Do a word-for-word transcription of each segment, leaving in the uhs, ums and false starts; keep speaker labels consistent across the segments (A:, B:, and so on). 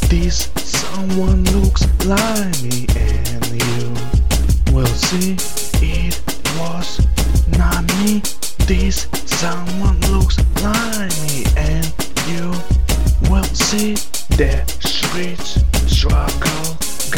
A: this someone looks like me, and you will see it was not me. This someone looks like me, and you will see the streets struggle,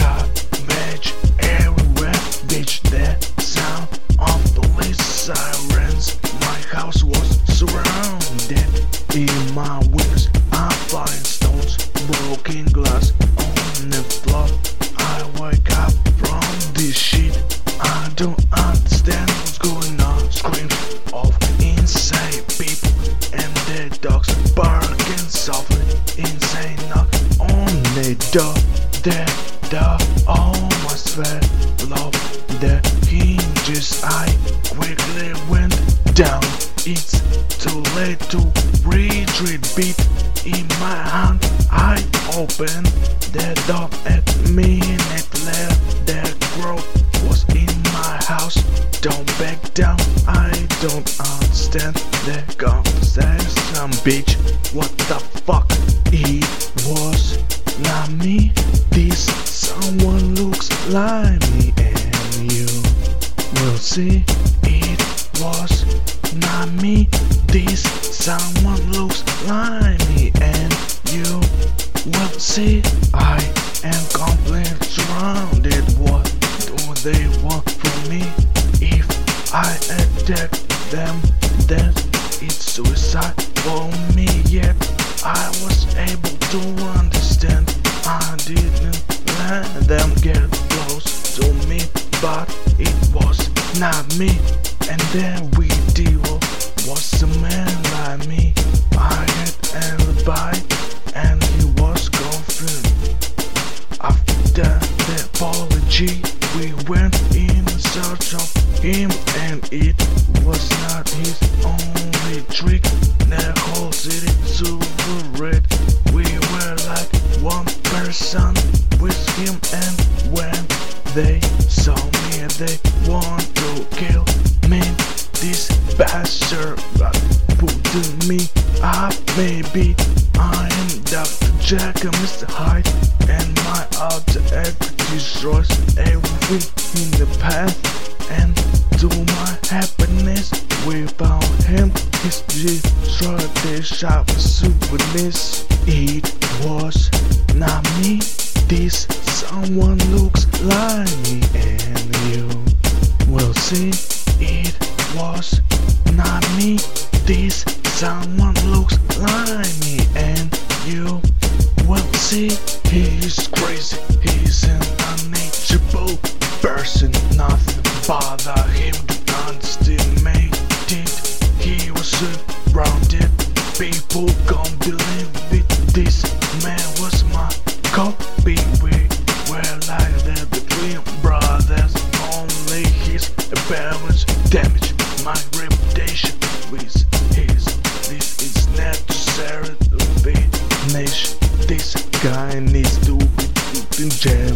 A: garbage everywhere, bitch. The sound of police sirens. My house was surrounded. In my windows are flying stones, broken glass on the floor. I wake up from this shit. I don't understand what's going on. Screams of insane people and the dogs barking softly. Insane knock on the door. The door almost fell off the hinges. I quickly went down. It's too late to retreat. Beat in my hand, I opened the door. At minute later, the crowd was in my house. Don't back down, I don't understand the conversation, bitch. What the fuck? It was not me. This someone looks like me, and you will see it was not me. This someone looks like me, and you will see I am completely surrounded. What do they want from me? If I attack them, then it's suicide for me. Yet I was able to understand. I didn't let them get close to me, but it was not me. And then we deal was a man like me. I had an alibi, and he was confirmed. After the apology, we went in search of him, and it was not his only trick. The whole city super red. We were like one person with him, and when they saw me, they want to kill me. This bastard put me up. Maybe I am Doctor Jack and Mister Hyde, and my alter ego destroys everything in the path. And to my happiness, without him, his destroyed the sharp souvenirs. It was not me. This someone looks like me, and you will see it was not me. This someone looks like me, and you will see he's crazy. He's an unnatural person. Nothing bother him to underestimate it. He was surrounded. People can't believe it. This man was my copy. We were like the between brothers. Only his parents damaged my reputation with his. This is necessary to finish. This guy needs to be put in jail.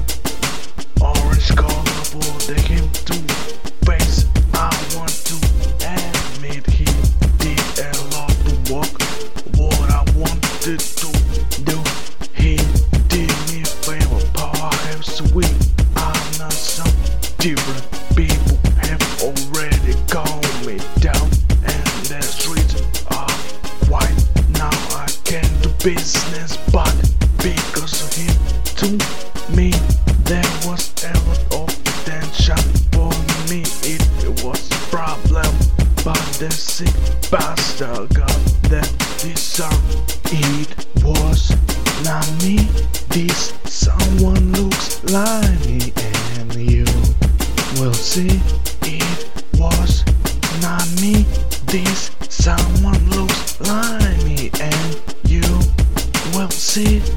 A: Orange color for him to face. I want to admit he did a lot to work. What I wanted to do, he did me a favor. Perhaps we are not some different people. Have already calmed me down, and the streets are quiet. Now I can do business, but because of him, to me, there was a lot of tension. For me, it was a problem, but the sick bastard got that deserved. It was not me. This someone looks like me, and you will see it was not me. This someone looks like me, and you will see